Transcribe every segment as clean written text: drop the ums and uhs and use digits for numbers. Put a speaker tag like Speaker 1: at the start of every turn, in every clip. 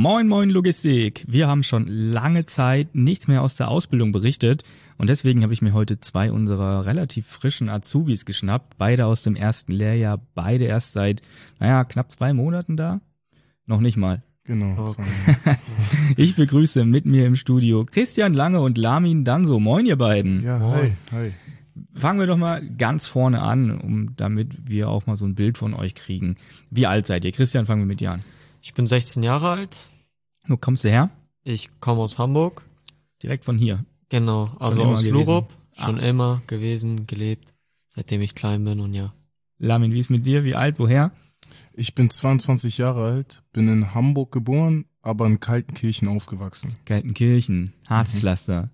Speaker 1: Moin Moin Logistik. Wir haben schon lange Zeit nichts mehr aus der Ausbildung berichtet und deswegen habe ich mir heute 2 unserer relativ frischen Azubis geschnappt, beide aus dem ersten Lehrjahr, beide erst seit, knapp 2 Monaten da. Noch nicht mal.
Speaker 2: Genau.
Speaker 1: Okay. Ich begrüße mit mir im Studio Christian Lange und Lamin Danso. Moin ihr beiden.
Speaker 2: Ja, hi.
Speaker 1: Fangen wir doch mal ganz vorne an, damit wir auch mal so ein Bild von euch kriegen. Wie alt seid ihr? Christian, fangen wir mit dir an.
Speaker 3: Ich bin 16 Jahre alt.
Speaker 1: Wo kommst du her?
Speaker 3: Ich komme aus Hamburg.
Speaker 1: Direkt von hier?
Speaker 3: Genau, also aus Lurup. Schon immer gewesen, gelebt, seitdem ich klein bin und ja.
Speaker 1: Lamin, wie ist mit dir? Wie alt? Woher?
Speaker 2: Ich bin 22 Jahre alt, bin in Hamburg geboren, aber in Kaltenkirchen aufgewachsen.
Speaker 1: Kaltenkirchen, hartes Pflaster.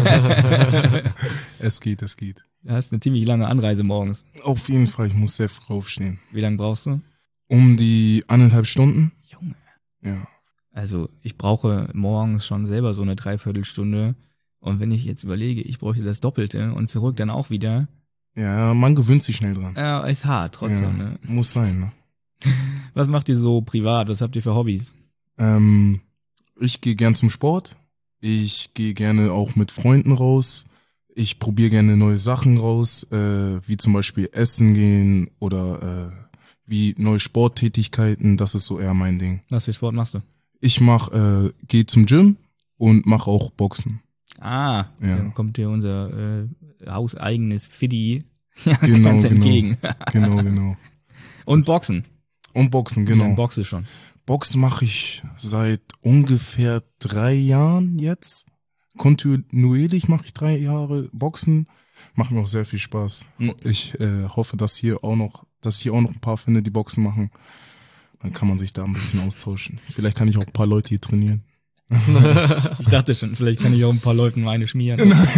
Speaker 2: Es geht.
Speaker 1: Du hast eine ziemlich lange Anreise morgens.
Speaker 2: Auf jeden Fall, ich muss sehr früh aufstehen.
Speaker 1: Wie lange brauchst du?
Speaker 2: Um die 1,5 Stunden.
Speaker 1: Junge.
Speaker 2: Ja.
Speaker 1: Also ich brauche morgens schon selber so eine Dreiviertelstunde. Und wenn ich jetzt überlege, ich bräuchte das Doppelte und zurück dann auch wieder.
Speaker 2: Ja, man gewöhnt sich schnell dran.
Speaker 1: Ja, ist hart trotzdem.
Speaker 2: Ja,
Speaker 1: Ne?
Speaker 2: muss sein, ne?
Speaker 1: Was macht ihr so privat? Was habt ihr für Hobbys?
Speaker 2: Ich gehe gern zum Sport. Ich gehe gerne auch mit Freunden raus. Ich probiere gerne neue Sachen raus, wie zum Beispiel Essen gehen oder wie neue Sporttätigkeiten. Das ist so eher mein Ding.
Speaker 1: Was für Sport machst du?
Speaker 2: Ich gehe zum Gym und mache auch Boxen.
Speaker 1: Ja. Dann kommt dir unser hauseigenes Fiddy
Speaker 2: Genau.
Speaker 1: entgegen.
Speaker 2: Genau.
Speaker 1: Und Boxen.
Speaker 2: Und Boxen,
Speaker 1: Wie
Speaker 2: genau.
Speaker 1: lange boxst du schon?
Speaker 2: Boxen mache ich seit ungefähr 3 Jahren jetzt. Kontinuierlich mache ich 3 Jahre Boxen. Macht mir auch sehr viel Spaß. Ich hoffe, dass ich hier auch noch ein paar finde, die Boxen machen. Dann kann man sich da ein bisschen austauschen. Vielleicht kann ich auch ein paar Leute hier trainieren.
Speaker 1: Ich dachte schon, vielleicht kann ich auch ein paar Leuten eine schmieren.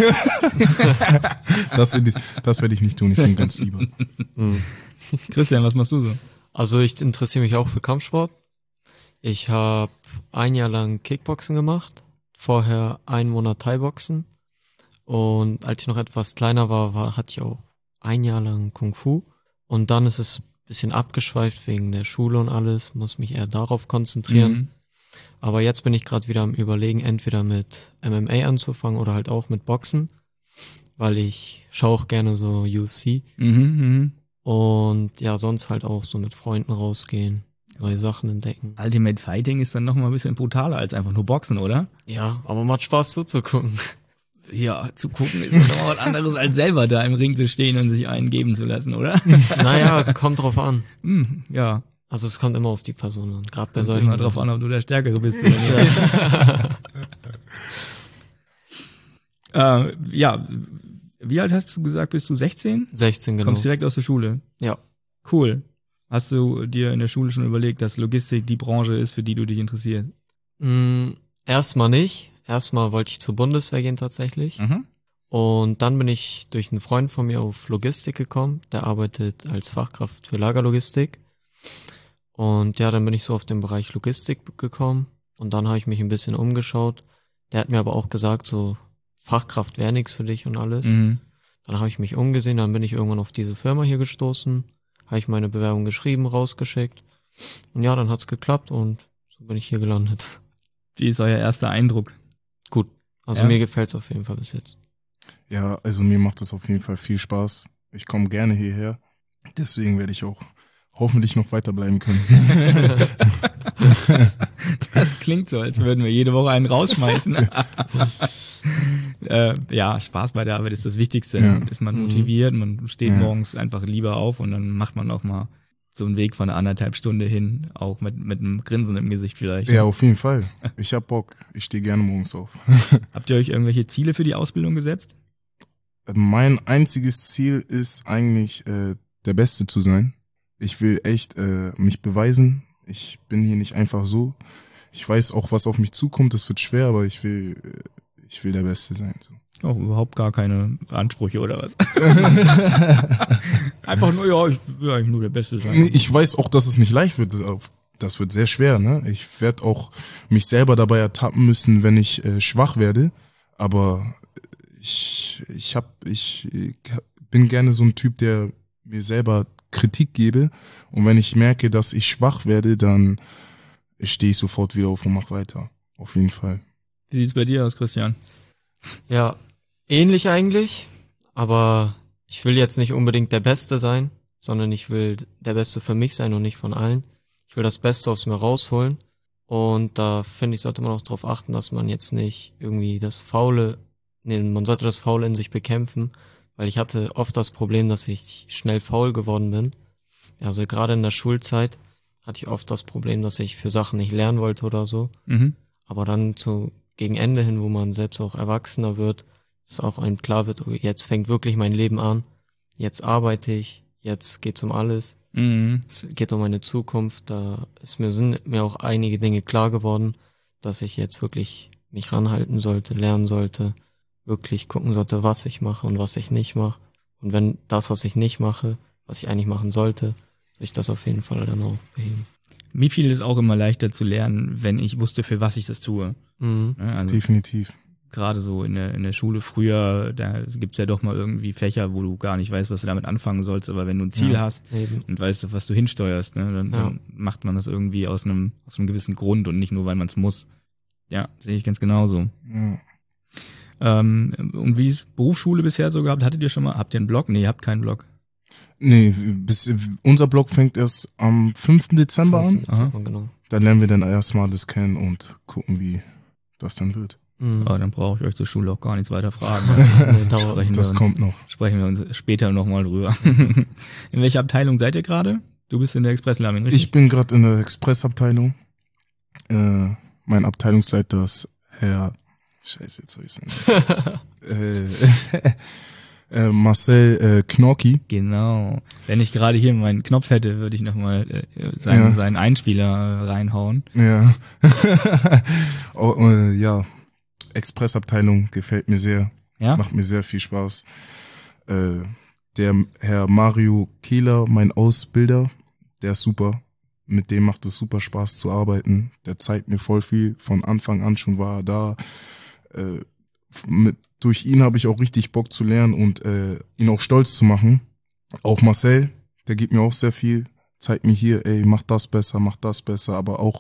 Speaker 2: Das werde ich nicht tun, ich bin ganz lieber.
Speaker 1: Christian, was machst du so?
Speaker 3: Also ich interessiere mich auch für Kampfsport. Ich habe 1 Jahr lang Kickboxen gemacht, vorher 1 Monat Thai-Boxen und als ich noch etwas kleiner war, hatte ich auch 1 Jahr lang Kung Fu und dann ist es ein bisschen abgeschweift wegen der Schule und alles, muss mich eher darauf konzentrieren. Aber jetzt bin ich gerade wieder am Überlegen, entweder mit MMA anzufangen oder halt auch mit Boxen, weil ich schaue auch gerne so UFC. Und ja, sonst halt auch so mit Freunden rausgehen, neue Sachen entdecken.
Speaker 1: Ultimate Fighting ist dann noch mal ein bisschen brutaler als einfach nur Boxen, oder?
Speaker 3: Ja, aber macht Spaß zuzugucken.
Speaker 1: Ja, zu gucken ist doch was anderes als selber da im Ring zu stehen und sich einen geben zu lassen, oder?
Speaker 3: Naja, kommt drauf an.
Speaker 1: Ja.
Speaker 3: Also es kommt immer auf die Person an, gerade bei
Speaker 1: Kommt
Speaker 3: solchen.
Speaker 1: immer drauf an, ob du der Stärkere bist oder nicht. Ja, wie alt hast du gesagt, bist du 16?
Speaker 3: 16, genau.
Speaker 1: Kommst direkt aus der Schule?
Speaker 3: Ja.
Speaker 1: Cool. Hast du dir in der Schule schon überlegt, dass Logistik die Branche ist, für die du dich interessierst?
Speaker 3: Erstmal nicht. Erstmal wollte ich zur Bundeswehr gehen tatsächlich. Und dann bin ich durch einen Freund von mir auf Logistik gekommen. Der arbeitet als Fachkraft für Lagerlogistik. Und ja, dann bin ich so auf den Bereich Logistik gekommen. Und dann habe ich mich ein bisschen umgeschaut. Der hat mir aber auch gesagt, so Fachkraft wäre nichts für dich und alles. Dann habe ich mich umgesehen, dann bin ich irgendwann auf diese Firma hier gestoßen. Habe ich meine Bewerbung geschrieben, rausgeschickt. Und ja, dann hat's geklappt und so bin ich hier gelandet.
Speaker 1: Wie ist euer erster Eindruck?
Speaker 3: Gut, also mir gefällt's auf jeden Fall bis jetzt.
Speaker 2: Ja, also mir macht es auf jeden Fall viel Spaß. Ich komme gerne hierher. Deswegen werde ich auch hoffentlich noch weiterbleiben können.
Speaker 1: Das klingt so, als würden wir jede Woche einen rausschmeißen. Ja, Spaß bei der Arbeit ist das Wichtigste.
Speaker 2: Ja.
Speaker 1: Ist man motiviert, man steht morgens einfach lieber auf und dann macht man auch mal so einen Weg von 1,5 Stunden hin, auch mit einem Grinsen im Gesicht vielleicht.
Speaker 2: Ja, auf jeden Fall. Ich hab Bock. Ich stehe gerne morgens auf.
Speaker 1: Habt ihr euch irgendwelche Ziele für die Ausbildung gesetzt?
Speaker 2: Mein einziges Ziel ist eigentlich, der Beste zu sein. Ich will echt mich beweisen. Ich bin hier nicht einfach so. Ich weiß auch, was auf mich zukommt. Das wird schwer, aber ich will der Beste sein. So.
Speaker 1: Auch überhaupt gar keine Ansprüche oder was? Einfach nur, ja, ich will eigentlich nur der Beste sein.
Speaker 2: Ich weiß auch, dass es nicht leicht wird. Das wird sehr schwer, ne? Ich werde auch mich selber dabei ertappen müssen, wenn ich schwach werde. Aber ich bin gerne so ein Typ, der mir selber Kritik gebe. Und wenn ich merke, dass ich schwach werde, dann stehe ich sofort wieder auf und mach weiter. Auf jeden Fall.
Speaker 1: Wie sieht's bei dir aus, Christian?
Speaker 3: Ja, ähnlich eigentlich, aber ich will jetzt nicht unbedingt der Beste sein, sondern ich will der Beste für mich sein und nicht von allen. Ich will das Beste aus mir rausholen und da finde ich, sollte man auch darauf achten, dass man jetzt nicht irgendwie man sollte das Faule in sich bekämpfen, weil ich hatte oft das Problem, dass ich schnell faul geworden bin. Also gerade in der Schulzeit hatte ich oft das Problem, dass ich für Sachen nicht lernen wollte oder so. Aber dann gegen Ende hin, wo man selbst auch erwachsener wird, dass auch einem klar wird, okay, jetzt fängt wirklich mein Leben an, jetzt arbeite ich, jetzt geht's um alles, es geht um meine Zukunft, sind mir auch einige Dinge klar geworden, dass ich jetzt wirklich mich ranhalten sollte, lernen sollte, wirklich gucken sollte, was ich mache und was ich nicht mache. Und wenn das, was ich nicht mache, was ich eigentlich machen sollte, soll ich das auf jeden Fall dann auch beheben.
Speaker 1: Mir fiel es auch immer leichter zu lernen, wenn ich wusste, für was ich das tue.
Speaker 3: Mhm.
Speaker 1: Ja, also
Speaker 2: Definitiv.
Speaker 1: gerade so in der Schule früher, da gibt's ja doch mal irgendwie Fächer, wo du gar nicht weißt, was du damit anfangen sollst, aber wenn du ein Ziel hast
Speaker 3: Eben.
Speaker 1: und weißt, auf was du hinsteuerst, ne, dann macht man das irgendwie aus einem gewissen Grund und nicht nur, weil man es muss. Ja, sehe ich ganz genauso.
Speaker 2: Ja.
Speaker 1: Und wie ist Berufsschule bisher so gehabt? Habt ihr einen Blog? Nee, ihr habt keinen Blog.
Speaker 2: Nee, unser Blog fängt erst am 5. Dezember an.
Speaker 3: Genau.
Speaker 2: Da lernen wir dann erstmal das kennen und gucken, wie das dann wird.
Speaker 1: Aber dann brauche ich euch zur Schule auch gar nichts weiter fragen.
Speaker 2: Kommt noch.
Speaker 1: Sprechen wir uns später nochmal drüber. In welcher Abteilung seid ihr gerade? Du bist in der Express-Lamin, richtig?
Speaker 2: Ich bin gerade in der Express-Abteilung. Mein Abteilungsleiter ist Herr Scheiße, jetzt hab ich's Marcel Knorki.
Speaker 1: Genau. Wenn ich gerade hier meinen Knopf hätte, würde ich nochmal seinen Einspieler reinhauen.
Speaker 2: Ja. Ja. Expressabteilung gefällt mir sehr.
Speaker 1: Ja?
Speaker 2: Macht mir sehr viel Spaß. Der Herr Mario Kehler, mein Ausbilder, der ist super. Mit dem macht es super Spaß zu arbeiten. Der zeigt mir voll viel. Von Anfang an schon war er da. Durch ihn habe ich auch richtig Bock zu lernen und ihn auch stolz zu machen. Auch Marcel, der gibt mir auch sehr viel. Zeigt mir hier, ey, mach das besser, aber auch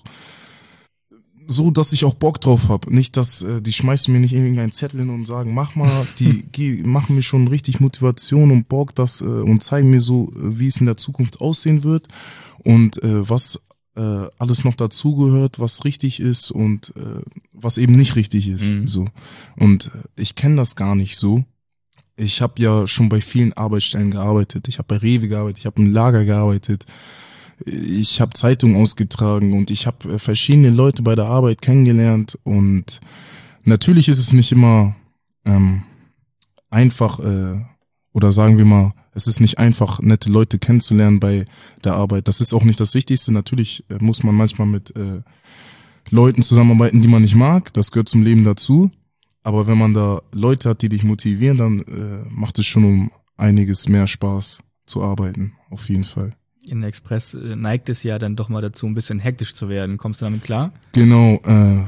Speaker 2: so, dass ich auch Bock drauf habe. Nicht, dass die schmeißen mir nicht irgendeinen Zettel hin und sagen, mach mal, die machen mir schon richtig Motivation und Bock, und zeigen mir so, wie es in der Zukunft aussehen wird und was alles noch dazugehört, was richtig ist und was eben nicht richtig ist. So. Und ich kenne das gar nicht so. Ich habe ja schon bei vielen Arbeitsstellen gearbeitet. Ich habe bei Rewe gearbeitet, ich habe im Lager gearbeitet. Ich habe Zeitungen ausgetragen und ich habe verschiedene Leute bei der Arbeit kennengelernt und natürlich ist es nicht immer einfach oder sagen wir mal, es ist nicht einfach, nette Leute kennenzulernen bei der Arbeit. Das ist auch nicht das Wichtigste. Natürlich muss man manchmal mit Leuten zusammenarbeiten, die man nicht mag. Das gehört zum Leben dazu. Aber wenn man da Leute hat, die dich motivieren, dann macht es schon um einiges mehr Spaß zu arbeiten. Auf jeden Fall.
Speaker 1: In der Express neigt es ja dann doch mal dazu, ein bisschen hektisch zu werden. Kommst du damit klar?
Speaker 2: Genau.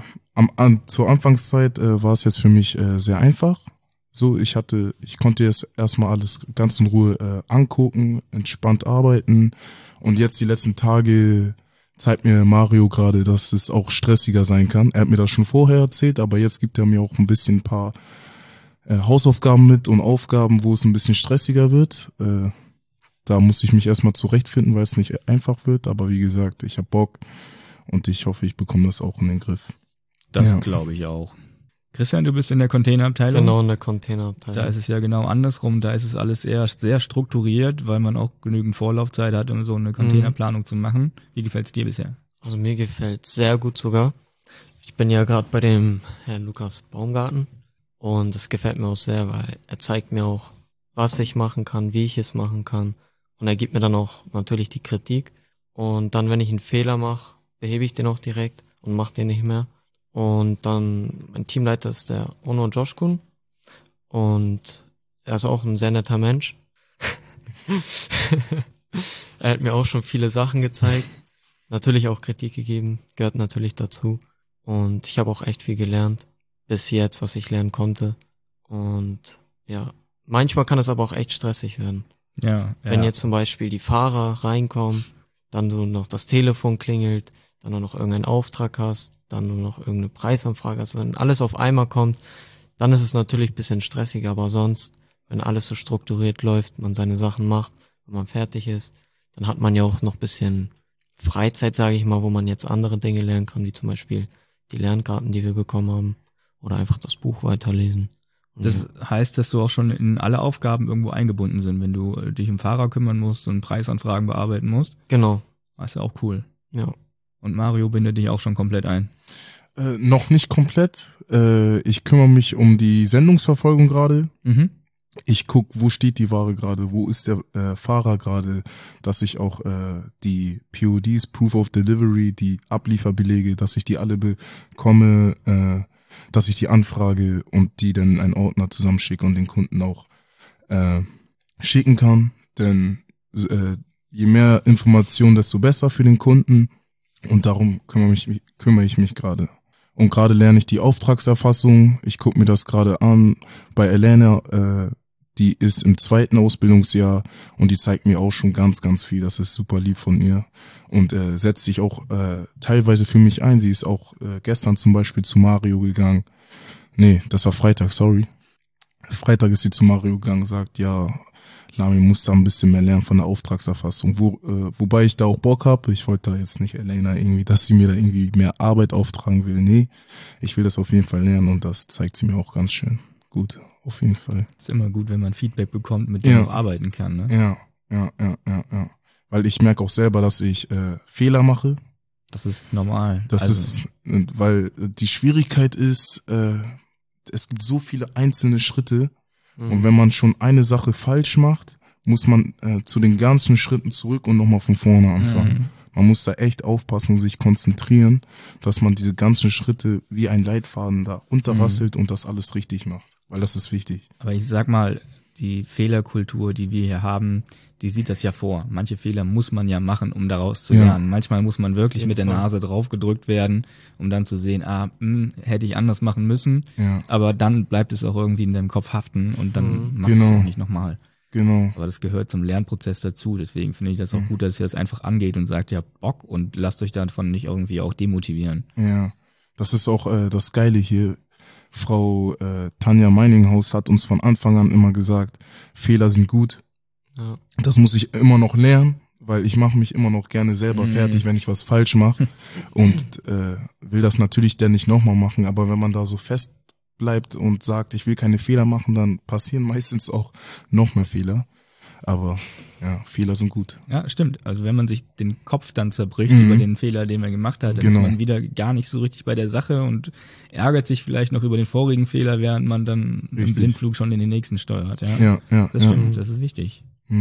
Speaker 2: Zur Anfangszeit war es jetzt für mich sehr einfach. So, ich konnte jetzt erstmal alles ganz in Ruhe angucken, entspannt arbeiten. Und jetzt die letzten Tage zeigt mir Mario gerade, dass es auch stressiger sein kann. Er hat mir das schon vorher erzählt, aber jetzt gibt er mir auch ein bisschen ein paar Hausaufgaben mit und Aufgaben, wo es ein bisschen stressiger wird. Da muss ich mich erstmal zurechtfinden, weil es nicht einfach wird. Aber wie gesagt, ich habe Bock und ich hoffe, ich bekomme das auch in den Griff.
Speaker 1: Das glaube ich auch. Christian, du bist in der Containerabteilung.
Speaker 3: Genau, in der Containerabteilung.
Speaker 1: Da ist es ja genau andersrum. Da ist es alles eher sehr strukturiert, weil man auch genügend Vorlaufzeit hat, um so eine Containerplanung zu machen. Wie gefällt's dir bisher?
Speaker 3: Also mir gefällt sehr gut sogar. Ich bin ja gerade bei dem Herrn Lukas Baumgarten und das gefällt mir auch sehr, weil er zeigt mir auch, was ich machen kann, wie ich es machen kann. Und er gibt mir dann auch natürlich die Kritik. Und dann, wenn ich einen Fehler mache, behebe ich den auch direkt und mache den nicht mehr. Und dann, mein Teamleiter ist der Ono Joshkun. Und er ist auch ein sehr netter Mensch. Er hat mir auch schon viele Sachen gezeigt. Natürlich auch Kritik gegeben, gehört natürlich dazu. Und ich habe auch echt viel gelernt. Bis jetzt, was ich lernen konnte. Und ja, manchmal kann es aber auch echt stressig werden.
Speaker 1: Ja.
Speaker 3: Wenn jetzt zum Beispiel die Fahrer reinkommen, dann so noch das Telefon klingelt, dann nur noch irgendeinen Auftrag hast, dann nur noch irgendeine Preisanfrage hast, wenn alles auf einmal kommt, dann ist es natürlich ein bisschen stressiger, aber sonst, wenn alles so strukturiert läuft, man seine Sachen macht, wenn man fertig ist, dann hat man ja auch noch ein bisschen Freizeit, sage ich mal, wo man jetzt andere Dinge lernen kann, wie zum Beispiel die Lernkarten, die wir bekommen haben, oder einfach das Buch weiterlesen.
Speaker 1: Das heißt, dass du auch schon in alle Aufgaben irgendwo eingebunden sind, wenn du dich um Fahrer kümmern musst und Preisanfragen bearbeiten musst.
Speaker 3: Genau.
Speaker 1: Das ist ja auch cool.
Speaker 3: Ja.
Speaker 1: Und Mario bindet dich auch schon komplett ein.
Speaker 2: Noch nicht komplett. Ich kümmere mich um die Sendungsverfolgung gerade.
Speaker 1: Mhm.
Speaker 2: Ich guck, wo steht die Ware gerade, wo ist der Fahrer gerade, dass ich auch die PODs, Proof of Delivery, die Ablieferbelege, dass ich die alle bekomme, dass ich die anfrage und die dann in einen Ordner zusammenschicke und den Kunden auch schicken kann. Denn je mehr Information, desto besser für den Kunden. Und darum kümmere ich mich gerade. Und gerade lerne ich die Auftragserfassung. Ich gucke mir das gerade an. Bei Elena, die ist im 2. Ausbildungsjahr und die zeigt mir auch schon ganz, ganz viel. Das ist super lieb von ihr. Und setzt sich auch teilweise für mich ein. Sie ist auch gestern zum Beispiel zu Mario gegangen. Nee, das war Freitag, sorry. Freitag ist sie zu Mario gegangen, sagt, ja, Lami muss da ein bisschen mehr lernen von der Auftragserfassung. Wobei ich da auch Bock habe. Ich wollte da jetzt nicht Elena irgendwie, dass sie mir da irgendwie mehr Arbeit auftragen will. Nee, ich will das auf jeden Fall lernen und das zeigt sie mir auch ganz schön gut. Auf jeden Fall.
Speaker 1: Ist immer gut, wenn man Feedback bekommt, mit dem man auch arbeiten kann, ne?
Speaker 2: Ja. Weil ich merke auch selber, dass ich Fehler mache.
Speaker 1: Das ist normal.
Speaker 2: Weil die Schwierigkeit ist, es gibt so viele einzelne Schritte. Und wenn man schon eine Sache falsch macht, muss man zu den ganzen Schritten zurück und nochmal von vorne anfangen. Man muss da echt aufpassen und sich konzentrieren, dass man diese ganzen Schritte wie ein Leitfaden da unterrasselt und das alles richtig macht. Weil das ist wichtig.
Speaker 1: Aber ich sag mal, die Fehlerkultur, die wir hier haben, die sieht das ja vor. Manche Fehler muss man ja machen, um daraus zu lernen. Manchmal muss man wirklich mit der Nase drauf gedrückt werden, um dann zu sehen, hätte ich anders machen müssen. Ja. Aber dann bleibt es auch irgendwie in deinem Kopf haften und dann machst du es auch nicht nochmal.
Speaker 2: Genau.
Speaker 1: Aber das gehört zum Lernprozess dazu. Deswegen finde ich das auch gut, dass ihr das einfach angeht und sagt, ja, Bock und lasst euch davon nicht irgendwie auch demotivieren.
Speaker 2: Ja, das ist auch das Geile hier. Frau Tanja Meininghaus hat uns von Anfang an immer gesagt, Fehler sind gut. Ja. Das muss ich immer noch lernen, weil ich mache mich immer noch gerne selber fertig, wenn ich was falsch mache und will das natürlich dann nicht nochmal machen. Aber wenn man da so fest bleibt und sagt, ich will keine Fehler machen, dann passieren meistens auch noch mehr Fehler. Aber ja, Fehler sind gut.
Speaker 1: Ja, stimmt. Also wenn man sich den Kopf dann zerbricht über den Fehler, den man gemacht hat, dann ist man wieder gar nicht so richtig bei der Sache und ärgert sich vielleicht noch über den vorigen Fehler, während man dann im Blindflug schon in den nächsten steuert. Ja, das stimmt. Das ist wichtig.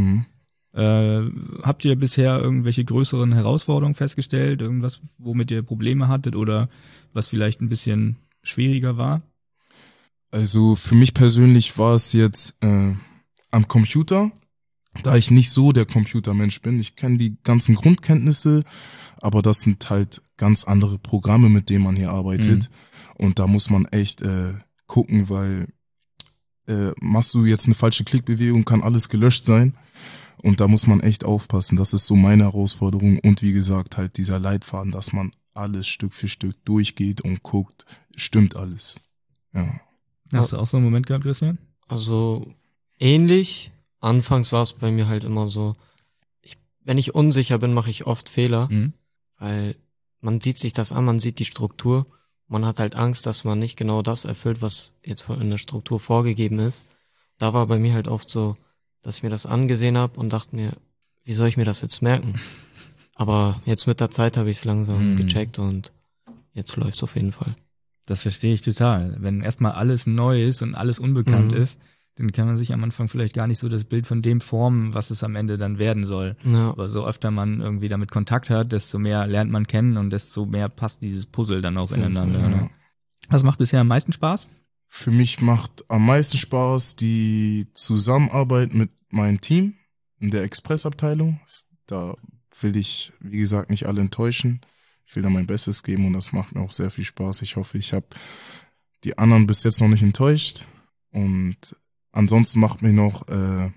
Speaker 1: Habt ihr bisher irgendwelche größeren Herausforderungen festgestellt? Irgendwas, womit ihr Probleme hattet oder was vielleicht ein bisschen schwieriger war?
Speaker 2: Also für mich persönlich war es jetzt am Computer, da ich nicht so der Computermensch bin. Ich kenne die ganzen Grundkenntnisse, aber das sind halt ganz andere Programme, mit denen man hier arbeitet. Und da muss man echt gucken, weil machst du jetzt eine falsche Klickbewegung, kann alles gelöscht sein. Und da muss man echt aufpassen. Das ist so meine Herausforderung. Und wie gesagt, halt dieser Leitfaden, dass man alles Stück für Stück durchgeht und guckt, stimmt alles. Ja.
Speaker 1: Hast du auch so einen Moment gehabt, Christian?
Speaker 3: Also ähnlich. Anfangs war es bei mir halt immer so, wenn ich unsicher bin, mache ich oft Fehler, weil man sieht sich das an, man sieht die Struktur. Man hat halt Angst, dass man nicht genau das erfüllt, was jetzt in der Struktur vorgegeben ist. Da war bei mir halt oft so, dass ich mir das angesehen habe und dachte mir, wie soll ich mir das jetzt merken? Aber jetzt mit der Zeit habe ich es langsam gecheckt und jetzt läuft's auf jeden Fall.
Speaker 1: Das verstehe ich total. Wenn erstmal alles neu ist und alles unbekannt ist, dann kann man sich am Anfang vielleicht gar nicht so das Bild von dem formen, was es am Ende dann werden soll. Ja. Aber so öfter man irgendwie damit Kontakt hat, desto mehr lernt man kennen und desto mehr passt dieses Puzzle dann auch ineinander. Ja. Ne? Was macht bisher am meisten Spaß?
Speaker 2: Für mich macht am meisten Spaß die Zusammenarbeit mit meinem Team in der Expressabteilung. Da will ich, wie gesagt, nicht alle enttäuschen. Ich will da mein Bestes geben und das macht mir auch sehr viel Spaß. Ich hoffe, ich habe die anderen bis jetzt noch nicht enttäuscht. Und ansonsten macht mir noch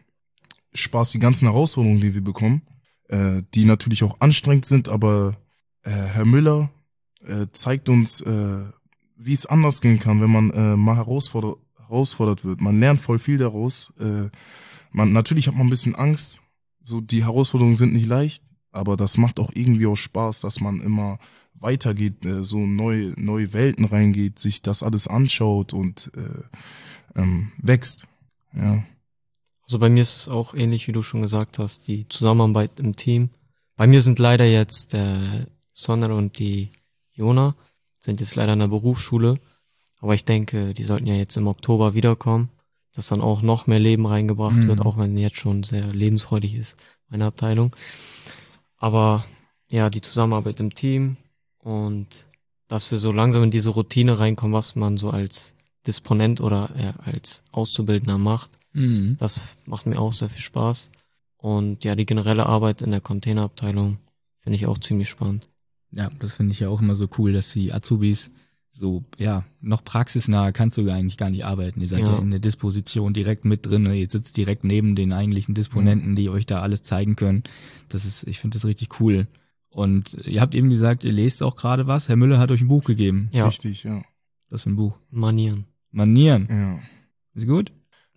Speaker 2: Spaß die ganzen Herausforderungen, die wir bekommen, die natürlich auch anstrengend sind, aber Herr Müller zeigt uns, wie es anders gehen kann, wenn man mal herausfordert wird. Man lernt voll viel daraus. Natürlich hat man ein bisschen Angst. So, die Herausforderungen sind nicht leicht, aber das macht auch irgendwie auch Spaß, dass man immer weitergeht, so neue Welten reingeht, sich das alles anschaut und wächst. Ja.
Speaker 3: Also bei mir ist es auch ähnlich, wie du schon gesagt hast, die Zusammenarbeit im Team. Bei mir sind leider jetzt der Sonner und die Jona sind jetzt leider in der Berufsschule, aber ich denke, die sollten ja jetzt im Oktober wiederkommen, dass dann auch noch mehr Leben reingebracht wird, auch wenn jetzt schon sehr lebensfreudig ist, meine Abteilung. Aber ja, die Zusammenarbeit im Team und dass wir so langsam in diese Routine reinkommen, was man so als Disponent oder als Auszubildender macht, das macht mir auch sehr viel Spaß. Und ja, die generelle Arbeit in der Containerabteilung finde ich auch ziemlich spannend.
Speaker 1: Ja, das finde ich ja auch immer so cool, dass die Azubis so, ja, noch praxisnah kannst du eigentlich gar nicht arbeiten. Ihr seid ja in der Disposition direkt mit drin, ihr sitzt direkt neben den eigentlichen Disponenten, die euch da alles zeigen können. Ich finde das richtig cool. Und ihr habt eben gesagt, ihr lest auch gerade was. Herr Müller hat euch ein Buch gegeben.
Speaker 3: Ja.
Speaker 2: Richtig, ja.
Speaker 1: Was für ein Buch?
Speaker 3: Manieren.
Speaker 2: Ja.
Speaker 1: Ist gut?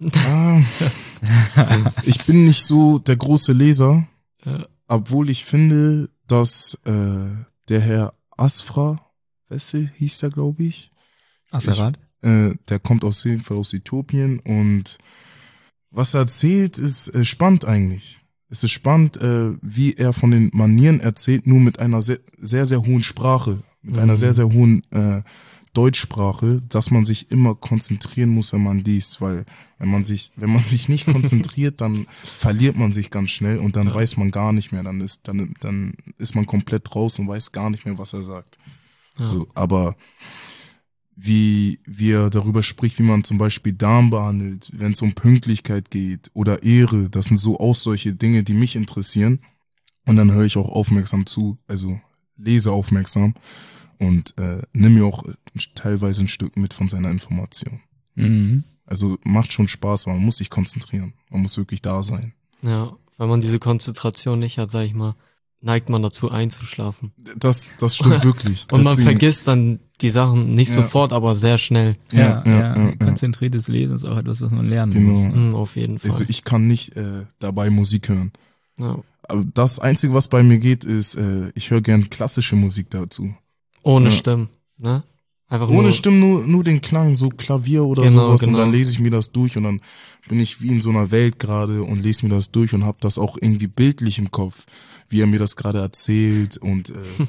Speaker 2: Ich bin nicht so der große Leser,
Speaker 3: Ja.
Speaker 2: obwohl ich finde, dass der Herr Asfra Wessel hieß der, glaube ich.
Speaker 1: Asserat?
Speaker 2: Der kommt auf jeden Fall aus Äthiopien und was er erzählt, ist spannend eigentlich. Es ist spannend, wie er von den Manieren erzählt, nur mit einer sehr, sehr, sehr hohen Sprache, mit einer sehr, sehr hohen Deutschsprache, dass man sich immer konzentrieren muss, wenn man liest, weil wenn man sich nicht konzentriert, dann verliert man sich ganz schnell und dann weiß man gar nicht mehr, dann ist man komplett raus und weiß gar nicht mehr, was er sagt.
Speaker 3: Ja.
Speaker 2: So, aber wie er darüber spricht, wie man zum Beispiel Damen behandelt, wenn es um Pünktlichkeit geht oder Ehre, das sind so auch solche Dinge, die mich interessieren und dann höre ich auch aufmerksam zu, also lese aufmerksam und nimm mir auch teilweise ein Stück mit von seiner Information. Also macht schon Spaß, aber man muss sich konzentrieren, man muss wirklich da sein.
Speaker 3: Ja, wenn man diese Konzentration nicht hat, sag ich mal, neigt man dazu einzuschlafen.
Speaker 2: Das stimmt wirklich.
Speaker 3: Und man vergisst dann die Sachen nicht sofort, aber sehr schnell.
Speaker 1: Ja. Konzentriertes Lesen ist auch etwas, was man lernen muss.
Speaker 3: Auf jeden Fall.
Speaker 2: Also ich kann nicht dabei Musik hören.
Speaker 3: Ja.
Speaker 2: Aber das Einzige, was bei mir geht, ist, ich höre gern klassische Musik dazu.
Speaker 3: Ohne Stimmen, ne? Einfach
Speaker 2: ohne Stimmen, nur den Klang, so Klavier oder sowas und dann lese ich mir das durch und dann bin ich wie in so einer Welt gerade und lese mir das durch und habe das auch irgendwie bildlich im Kopf, wie er mir das gerade erzählt und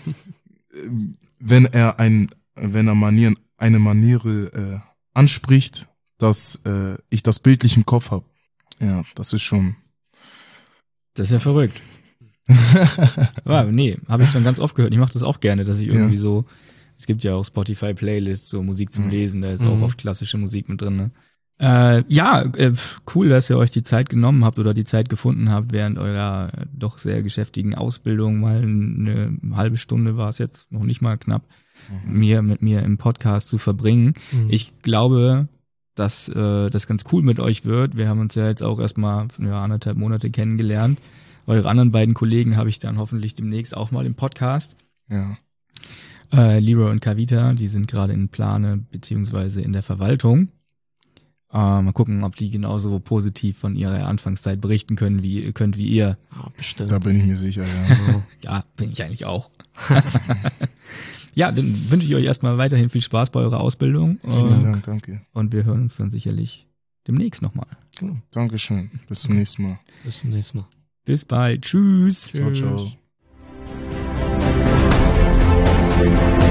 Speaker 2: wenn er eine Maniere anspricht, dass ich das bildlich im Kopf habe. Ja, das ist schon.
Speaker 1: Das ist ja verrückt. Nee, habe ich schon ganz oft gehört. Ich mache das auch gerne, dass ich irgendwie so, es gibt ja auch Spotify-Playlists, so Musik zum Lesen, da ist auch oft klassische Musik mit drin, ne? Cool, dass ihr euch die Zeit genommen habt oder die Zeit gefunden habt, während eurer doch sehr geschäftigen Ausbildung, mal eine halbe Stunde war es jetzt, noch nicht mal knapp, mit mir im Podcast zu verbringen. Ich glaube, dass das ganz cool mit euch wird. Wir haben uns ja jetzt auch erstmal 1,5 Monate kennengelernt. Eure anderen beiden Kollegen habe ich dann hoffentlich demnächst auch mal im Podcast.
Speaker 2: Ja.
Speaker 1: Leroy und Kavita, die sind gerade in Plane beziehungsweise in der Verwaltung. Mal gucken, ob die genauso positiv von ihrer Anfangszeit berichten können, wie ihr.
Speaker 3: Ja, bestimmt.
Speaker 2: Da bin ich mir sicher, ja.
Speaker 1: Ja, bin ich eigentlich auch. Ja, dann wünsche ich euch erstmal weiterhin viel Spaß bei eurer Ausbildung.
Speaker 2: Vielen Dank, danke.
Speaker 1: Und wir hören uns dann sicherlich demnächst nochmal.
Speaker 3: Genau.
Speaker 2: Dankeschön. Bis zum nächsten Mal.
Speaker 3: Bis zum nächsten Mal.
Speaker 1: Bis bald. Tschüss.
Speaker 2: Ciao, ciao.